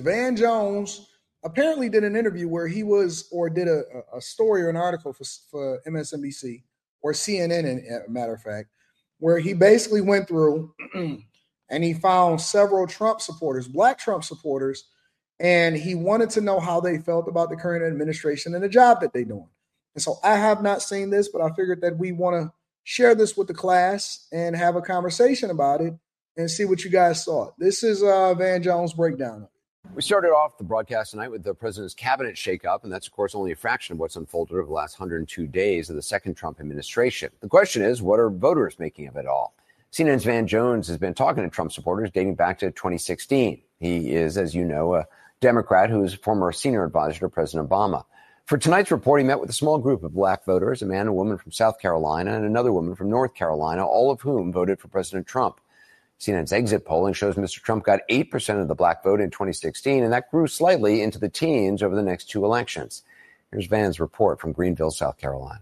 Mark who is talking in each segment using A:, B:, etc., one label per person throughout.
A: Van Jones apparently did an interview where he was, or did a story or an article for MSNBC or CNN, a matter of fact, where he basically went through and he found several Trump supporters, black Trump supporters, and he wanted to know how they felt about the current administration and the job that they're doing. And so I have not seen this, but I figured that we want to share this with the class and have a conversation about it and see what you guys thought. This is Van Jones' breakdown.
B: We started off the broadcast tonight with the president's cabinet shakeup, and that's, of course, only a fraction of what's unfolded over the last 102 days of the second Trump administration. The question is, what are voters making of it all? CNN's Van Jones has been talking to Trump supporters dating back to 2016. He is, as you know, a Democrat who is a former senior advisor to President Obama. For tonight's report, he met with a small group of black voters, a man and a woman from South Carolina and another woman from North Carolina, all of whom voted for President Trump. CNN's exit polling shows Mr. Trump got 8% of the black vote in 2016, and that grew slightly into the teens over the next two elections. Here's Van's report from Greenville, South Carolina.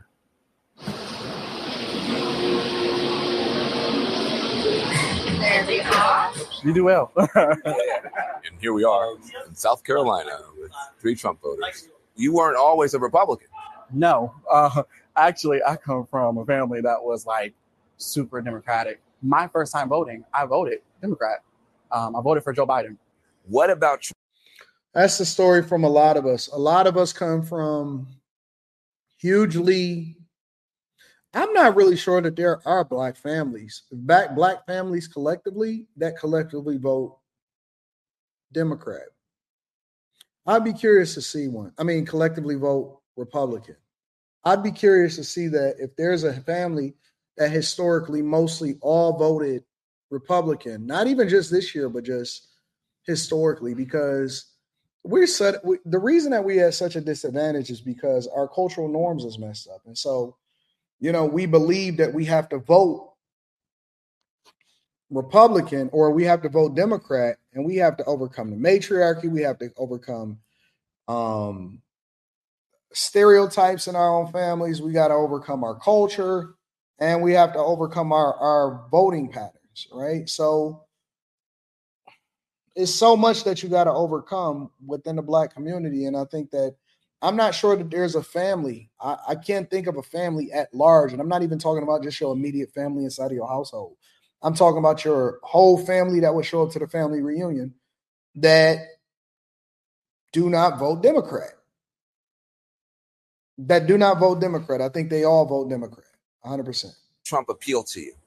C: You do well.
D: And here we are in South Carolina with 3 Trump voters. You weren't always a Republican.
C: No. Actually, I come from a family that was like super Democratic. My first time voting, I voted Democrat. I voted for Joe Biden.
D: What about Trump?
A: That's the story from a lot of us. A lot of us come from hugely, I'm not really sure that there are black families, black families collectively that collectively vote Democrat. I'd be curious to see one. I mean, collectively vote Republican. I'd be curious to see that if there's a family that historically mostly all voted Republican, not even just this year, but just historically, because the reason that we have such a disadvantage is because our cultural norms is messed up. And so, we believe that we have to vote Republican or we have to vote Democrat, and we have to overcome the matriarchy. We have to overcome stereotypes in our own families. We got to overcome our culture, and we have to overcome our voting patterns, right? So it's so much that you got to overcome within the black community. And I think that I'm not sure that there's a family. I can't think of a family at large. And I'm not even talking about just your immediate family inside of your household. I'm talking about your whole family that would show up to the family reunion that do not vote Democrat. I think they all vote Democrat, 100%.
D: Trump appeal to you?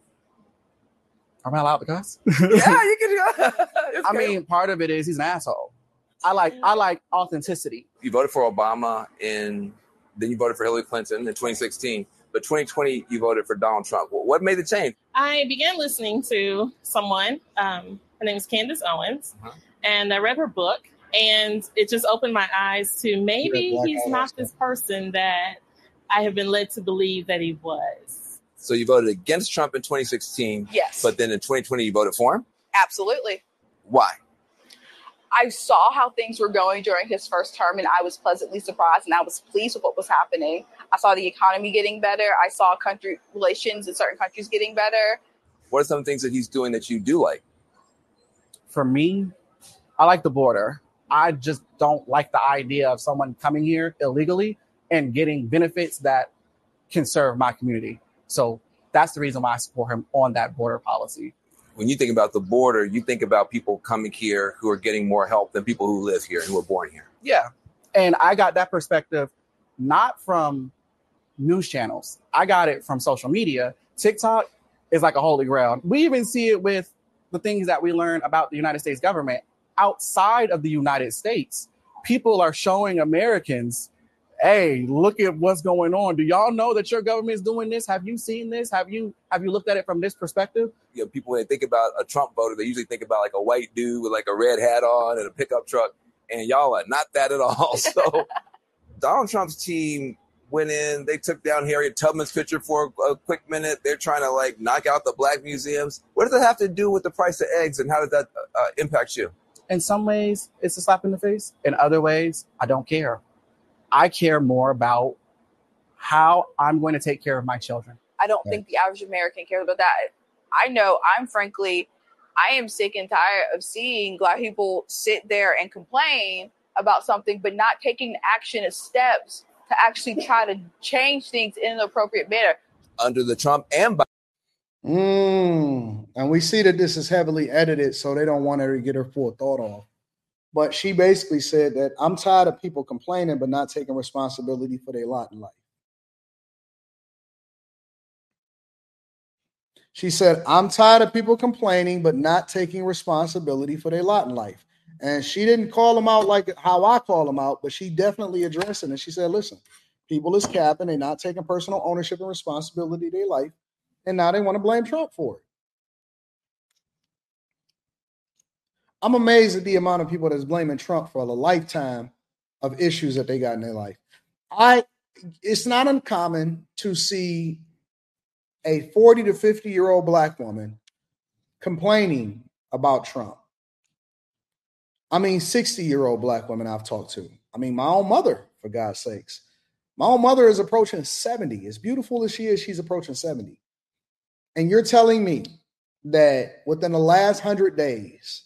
C: Am I allowed to cuss?
D: Yeah, you can.
C: I mean, part of it is he's an asshole. I like authenticity.
D: You voted for Obama, and then you voted for Hillary Clinton in 2016. But 2020, you voted for Donald Trump. What made the change?
E: I began listening to someone. Her name is Candace Owens, and I read her book, and it just opened my eyes to maybe he's not this person that I have been led to believe that he was.
D: So you voted against Trump in 2016.
F: Yes.
D: But then in 2020, you voted for him?
F: Absolutely.
D: Why?
F: I saw how things were going during his first term, and I was pleasantly surprised, and I was pleased with what was happening. I saw the economy getting better. I saw country relations in certain countries getting better.
D: What are some things that he's doing that you do like?
C: For me, I like the border. I just don't like the idea of someone coming here illegally and getting benefits that can serve my community. So that's the reason why I support him on that border policy.
D: When you think about the border, you think about people coming here who are getting more help than people who live here and who were born here.
C: Yeah. And I got that perspective not from news channels. I got it from social media. TikTok is like a holy grail. We even see it with the things that we learn about the United States government outside of the United States. People are showing Americans, hey, look at what's going on. Do y'all know that your government is doing this? Have you seen this? Have you looked at it from this perspective?
D: People, when they think about a Trump voter, they usually think about like a white dude with like a red hat on and a pickup truck. And y'all are not that at all. So Donald Trump's team went in, they took down Harriet Tubman's picture for a quick minute. They're trying to like knock out the black museums. What does that have to do with the price of eggs, and how does that impact you?
C: In some ways, it's a slap in the face. In other ways, I don't care. I care more about how I'm going to take care of my children.
F: I don't think the average American cares about that. I know I'm frankly I am sick and tired of seeing Black people sit there and complain about something, but not taking action and steps to actually try to change things in an appropriate manner.
D: Under the Trump and Biden.
A: And we see that this is heavily edited, so they don't want her to get her full thought off. But she basically said that I'm tired of people complaining but not taking responsibility for their lot in life. She said, I'm tired of people complaining but not taking responsibility for their lot in life. And she didn't call them out like how I call them out, but she definitely addressed it. And she said, listen, people is capping. They're not taking personal ownership and responsibility of their life. And now they want to blame Trump for it. I'm amazed at the amount of people that's blaming Trump for a lifetime of issues that they got in their life. It's not uncommon to see a 40 to 50-year-old Black woman complaining about Trump. I mean, 60-year-old Black women I've talked to. I mean, my own mother, for God's sakes. My own mother is approaching 70. As beautiful as she is, she's approaching 70. And you're telling me that within the last 100 days,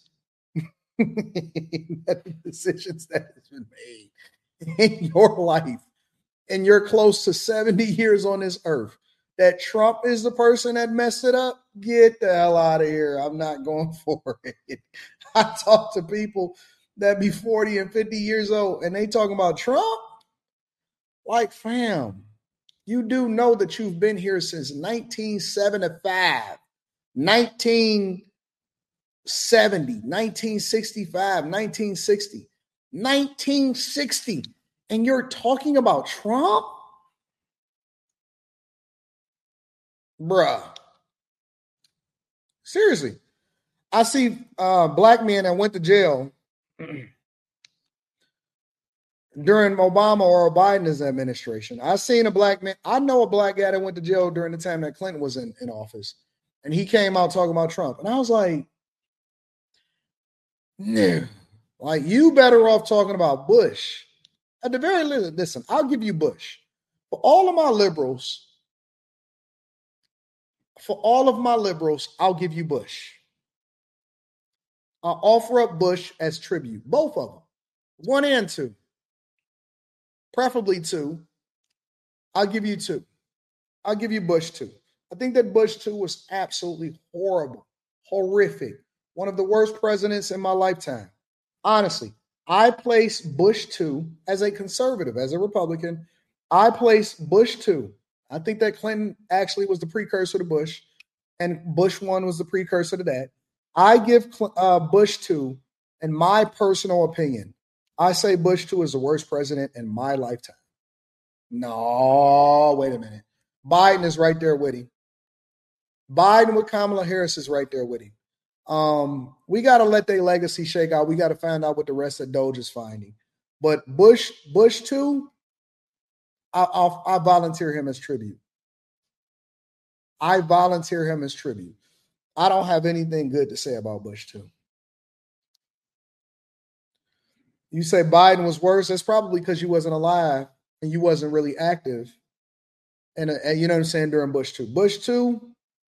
A: that the decisions that has been made in your life, and you're close to 70 years on this earth, that Trump is the person that messed it up? Get the hell out of here. I'm not going for it. I talk to people that be 40 and 50 years old, and they talking about Trump? Like, fam, you do know that you've been here since 1975, 1970, 1965, 1960, 1960, and you're talking about Trump? Bruh. Seriously. I see Black men that went to jail during Obama or Biden's administration. I seen a Black man. I know a Black guy that went to jail during the time that Clinton was in office. And he came out talking about Trump. And I was like, no. Like, you better off talking about Bush. At the very least, listen, I'll give you Bush. For all of my liberals, I'll give you Bush. I'll offer up Bush as tribute. Both of them. 1 and 2. Preferably 2. I'll give you 2. I'll give you Bush 2. I think that Bush 2 was absolutely horrible, horrific. One of the worst presidents in my lifetime. Honestly, I place Bush 2 as a conservative, as a Republican. I place Bush 2. I think that Clinton actually was the precursor to Bush, and Bush 1 was the precursor to that. I give Bush 2, in my personal opinion, I say Bush 2 is the worst president in my lifetime. No, wait a minute. Biden is right there with him. Biden with Kamala Harris is right there with him. We got to let their legacy shake out. We got to find out what the rest of Doge is finding. But Bush 2, I volunteer him as tribute. I volunteer him as tribute. I don't have anything good to say about Bush 2. You say Biden was worse. That's probably because you wasn't alive and you wasn't really active. And you know what I'm saying, during Bush 2. Bush 2,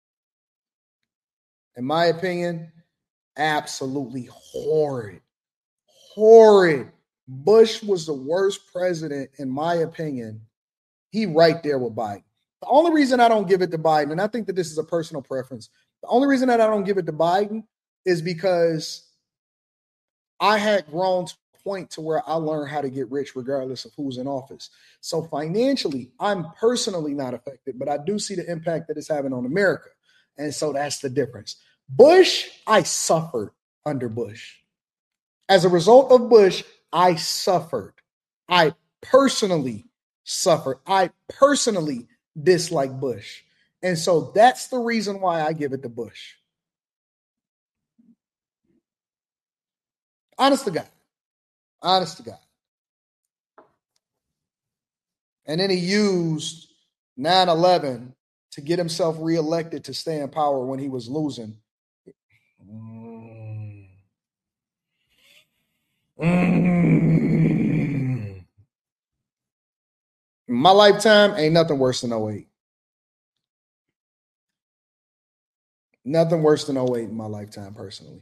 A: in my opinion, absolutely horrid. Horrid. Bush was the worst president, in my opinion. He right there with Biden. The only reason I don't give it to Biden, and I think that this is a personal preference, the only reason that I don't give it to Biden is because I had grown to a point to where I learned how to get rich regardless of who's in office. So financially, I'm personally not affected, but I do see the impact that it's having on America. And so that's the difference. Bush, I suffered under Bush. As a result of Bush, I suffered. I personally suffered. I personally dislike Bush. And so that's the reason why I give it to Bush. Honest to God. Honest to God. And then he used 9/11 to get himself reelected to stay in power when he was losing. My lifetime ain't nothing worse than 08. Nothing worse than 08 in my lifetime, personally.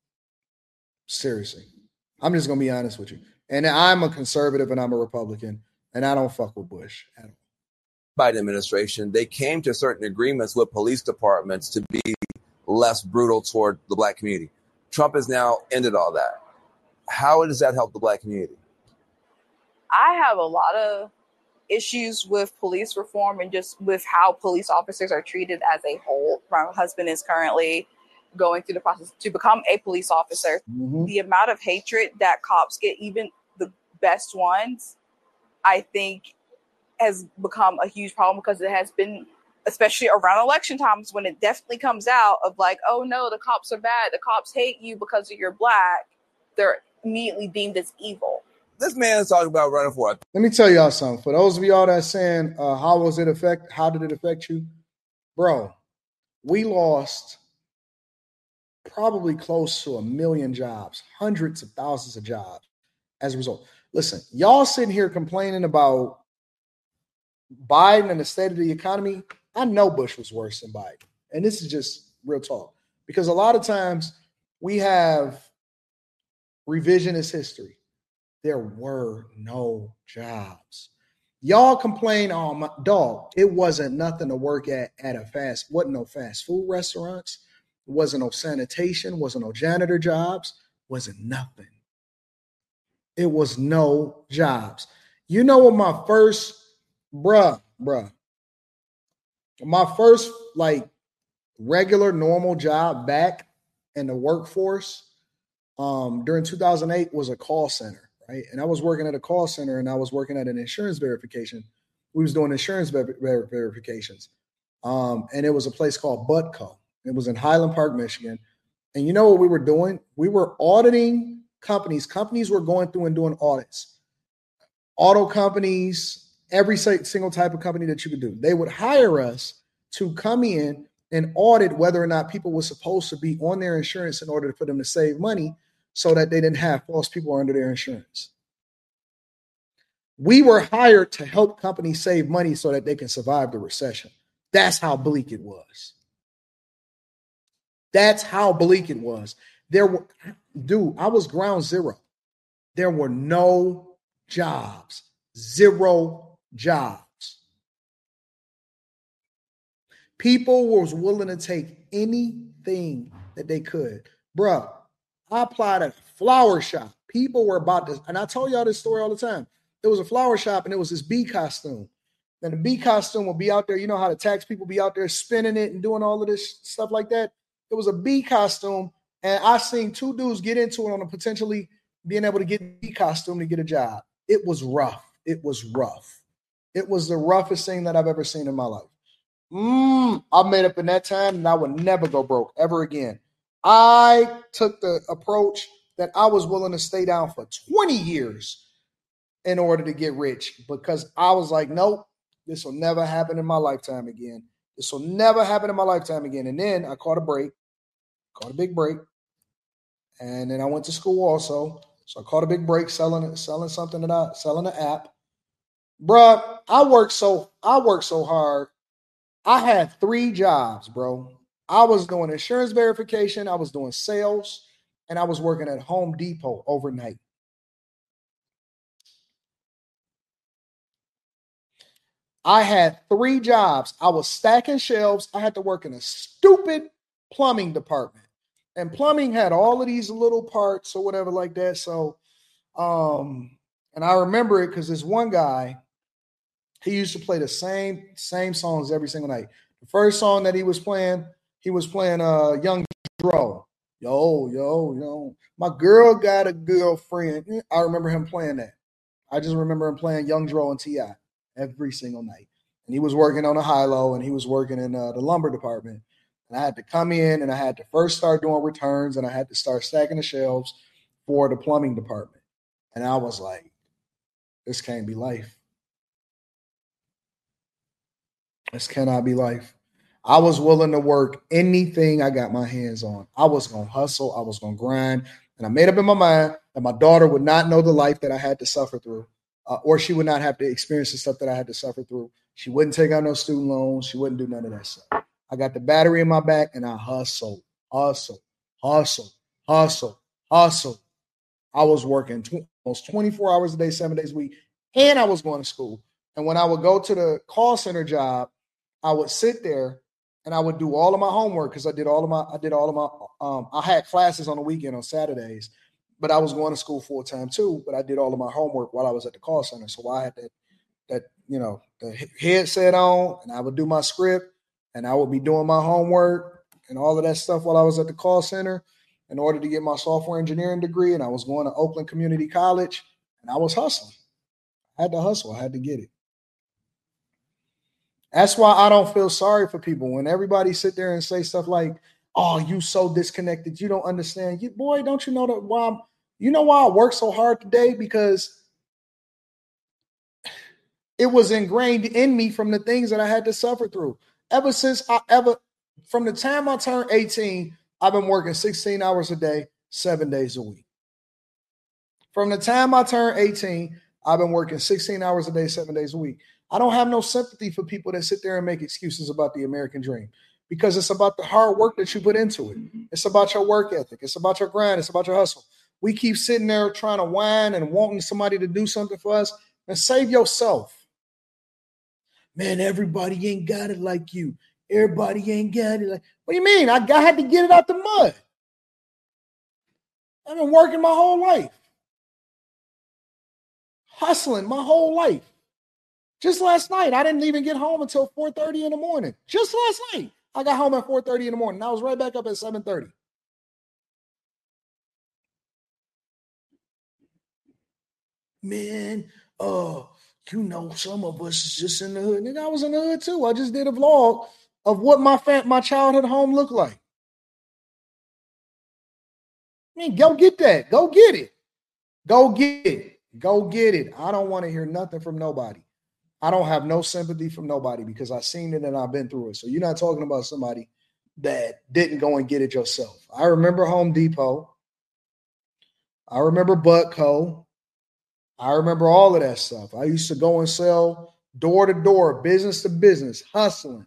A: Seriously. I'm just going to be honest with you. And I'm a conservative and I'm a Republican, and I don't fuck with Bush at all.
D: Biden administration, they came to certain agreements with police departments to be less brutal toward the black community. Trump has now ended all that. How does that help the black community?
F: I have a lot of issues with police reform and just with how police officers are treated as a whole. My husband is currently going through the process to become a police officer.
A: Mm-hmm.
F: The amount of hatred that cops get, even the best ones, I think has become a huge problem because it has been, especially around election times, when it definitely comes out of like, oh no, the cops are bad. The cops hate you because you're black. They're immediately deemed as evil.
D: This man is talking about running for it.
A: Let me tell y'all something. For those of y'all that's saying, how did it affect you? Bro, we lost probably close to 1 million jobs, hundreds of thousands of jobs as a result. Listen, y'all sitting here complaining about Biden and the state of the economy. I know Bush was worse than Biden. And this is just real talk. Because a lot of times we have revisionist history. There were no jobs. Y'all complain, oh my dog, it wasn't nothing to work at wasn't no fast food restaurants, wasn't no sanitation, wasn't no janitor jobs, wasn't nothing. It was no jobs. You know what my first, my first like regular normal job back in the workforce during 2008 was a call center, right? And I was working at a call center and I was working at an insurance verification. We was doing insurance verifications. And it was a place called Butco. It was in Highland Park, Michigan. And you know what we were doing? We were auditing companies. Companies were going through and doing audits. Auto companies, every single type of company that you could do. They would hire us to come in and audit whether or not people were supposed to be on their insurance in order for them to save money so that they didn't have false people under their insurance. We were hired to help companies save money so that they can survive the recession. That's how bleak it was. That's how bleak it was. I was ground zero. There were no jobs, 0 jobs. People was willing to take anything that they could. Bruh, I applied at a flower shop. People were about this, and I told y'all this story all the time. There was a flower shop, and it was this bee costume. And the bee costume will be out there. You know how the tax people be out there spinning it and doing all of this stuff like that? It was a bee costume, and I seen 2 dudes get into it on a potentially being able to get a bee costume to get a job. It was rough. It was rough. It was the roughest thing that I've ever seen in my life. I made up in that time, and I would never go broke ever again. I took the approach that I was willing to stay down for 20 years in order to get rich because I was like, nope, this will never happen in my lifetime again. This will never happen in my lifetime again. And then I caught a big break. And then I went to school also. So I caught a big break selling something selling an app. Bruh, I worked so hard. I had 3 jobs, bro. I was doing insurance verification, I was doing sales, and I was working at Home Depot overnight. I had 3 jobs. I was stacking shelves. I had to work in a stupid plumbing department. And plumbing had all of these little parts or whatever like that. So, and I remember it because this one guy, he used to play the same songs every single night. The first song that he was playing Young Dro. Yo, my girl got a girlfriend. I remember him playing that. I just remember him playing Young Dro and T.I. every single night. And he was working on a high-low, and he was working in the lumber department. And I had to come in, and I had to first start doing returns, and I had to start stacking the shelves for the plumbing department. And I was like, this can't be life. This cannot be life. I was willing to work anything I got my hands on. I was going to hustle. I was going to grind. And I made up in my mind that my daughter would not know the life that I had to suffer through, or she would not have to experience the stuff that I had to suffer through. She wouldn't take out no student loans. She wouldn't do none of that stuff. I got the battery in my back, and I hustle. I was working almost 24 hours a day, 7 days a week, and I was going to school. And when I would go to the call center job, I would sit there and I would do all of my homework because I had classes on the weekend on Saturdays, but I was going to school full time too. But I did all of my homework while I was at the call center. So I had the headset on, and I would do my script, and I would be doing my homework and all of that stuff while I was at the call center in order to get my software engineering degree. And I was going to Oakland Community College, and I was hustling. I had to hustle. I had to get it. That's why I don't feel sorry for people when everybody sit there and say stuff like, "Oh, you so disconnected. You don't understand." Boy, don't you know why I work so hard today? Because it was ingrained in me from the things that I had to suffer through. From the time I turned 18, I've been working 16 hours a day, 7 days a week. From the time I turned 18, I've been working 16 hours a day, 7 days a week. I don't have no sympathy for people that sit there and make excuses about the American dream, because it's about the hard work that you put into it. It's about your work ethic. It's about your grind. It's about your hustle. We keep sitting there trying to whine and wanting somebody to do something for us. And save yourself. Man, everybody ain't got it like you. Everybody ain't got it like. What do you mean? I had to get it out the mud. I've been working my whole life. Hustling my whole life. Just last night, I didn't even get home until 4:30 in the morning. Just last night, I got home at 4:30 in the morning. I was right back up at 7:30. Man, some of us is just in the hood. Nigga, I was in the hood too. I just did a vlog of what my childhood home looked like. I mean, go get that. Go get it. Go get it. Go get it. I don't want to hear nothing from nobody. I don't have no sympathy from nobody because I've seen it and I've been through it. So you're not talking about somebody that didn't go and get it yourself. I remember Home Depot. I remember Butco. I remember all of that stuff. I used to go and sell door to door, business to business, hustling.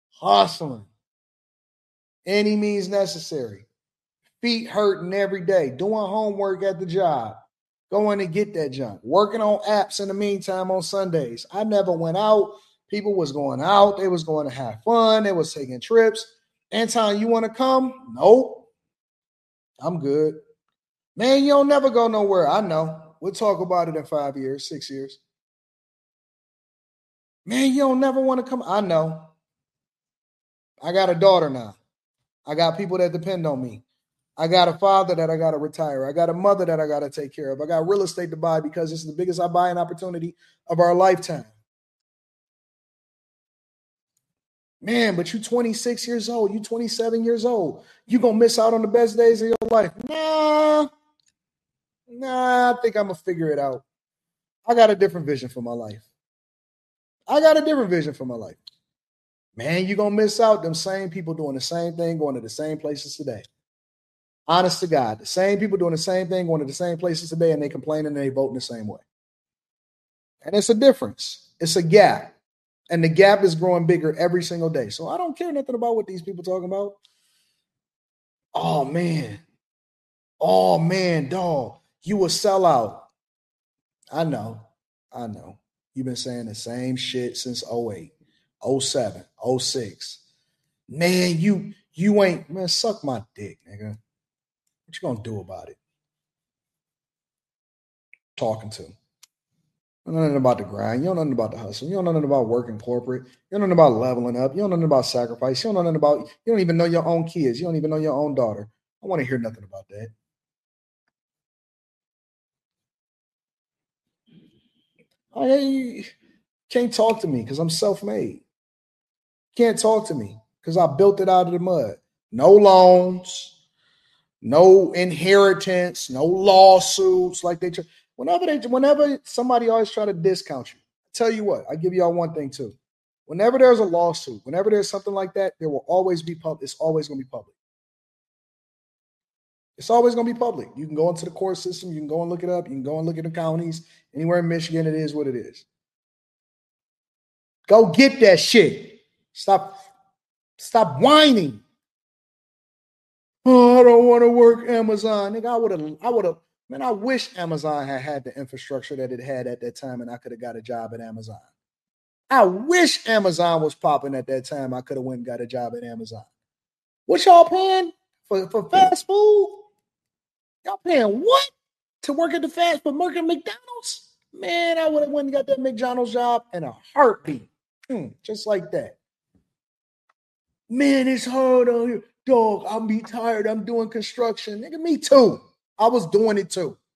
A: Any means necessary. Feet hurting every day, doing homework at the job, going to get that junk, working on apps in the meantime on Sundays. I never went out. People was going out. They was going to have fun. They was taking trips. Anton, you want to come? Nope. I'm good. Man, you don't never go nowhere. I know. We'll talk about it in 5 years, 6 years. Man, you don't never want to come. I know. I got a daughter now. I got people that depend on me. I got a father that I got to retire. I got a mother that I got to take care of. I got real estate to buy because it's the biggest I buy an opportunity of our lifetime. Man, but you 26 years old. You 27 years old. You going to miss out on the best days of your life. Nah, I think I'm going to figure it out. I got a different vision for my life. Man, you're going to miss out. Them same people doing the same thing, going to the same places today. Honest to God, the same people doing the same thing, going to the same places today, and they complaining and they voting the same way. And it's a difference. It's a gap. And the gap is growing bigger every single day. So I don't care nothing about what these people talking about. Oh, man, dog, you a sellout. I know. You've been saying the same shit since 08, 07, 06. Man, you ain't, man, suck my dick, nigga. What you gonna do about it? Talking to. You don't know nothing about the grind. You don't know nothing about the hustle. You don't know nothing about working corporate. You don't know nothing about leveling up. You don't know nothing about sacrifice. You don't know nothing about, you don't even know your own kids. You don't even know your own daughter. I want to hear nothing about that. You can't talk to me because I'm self-made. Can't talk to me because I built it out of the mud. No loans. No inheritance, no lawsuits like they. Whenever somebody always try to discount you, I tell you what, I give y'all one thing too. Whenever there's a lawsuit, whenever there's something like that, there will always be public. It's always going to be public. It's always going to be public. You can go into the court system. You can go and look it up. You can go and look at the counties. Anywhere in Michigan, it is what it is. Go get that shit. Stop Stop whining. Oh, I don't want to work Amazon. Nigga, I would have, man, I wish Amazon had the infrastructure that it had at that time and I could have got a job at Amazon. I wish Amazon was popping at that time. I could have went and got a job at Amazon. What y'all paying for fast food? Y'all paying what to work at the fast food? Work at McDonald's? Man, I would have went and got that McDonald's job in a heartbeat. Just like that. Man, it's hard out here. Dog, I'm be tired. I'm doing construction. Nigga, me too. I was doing it too.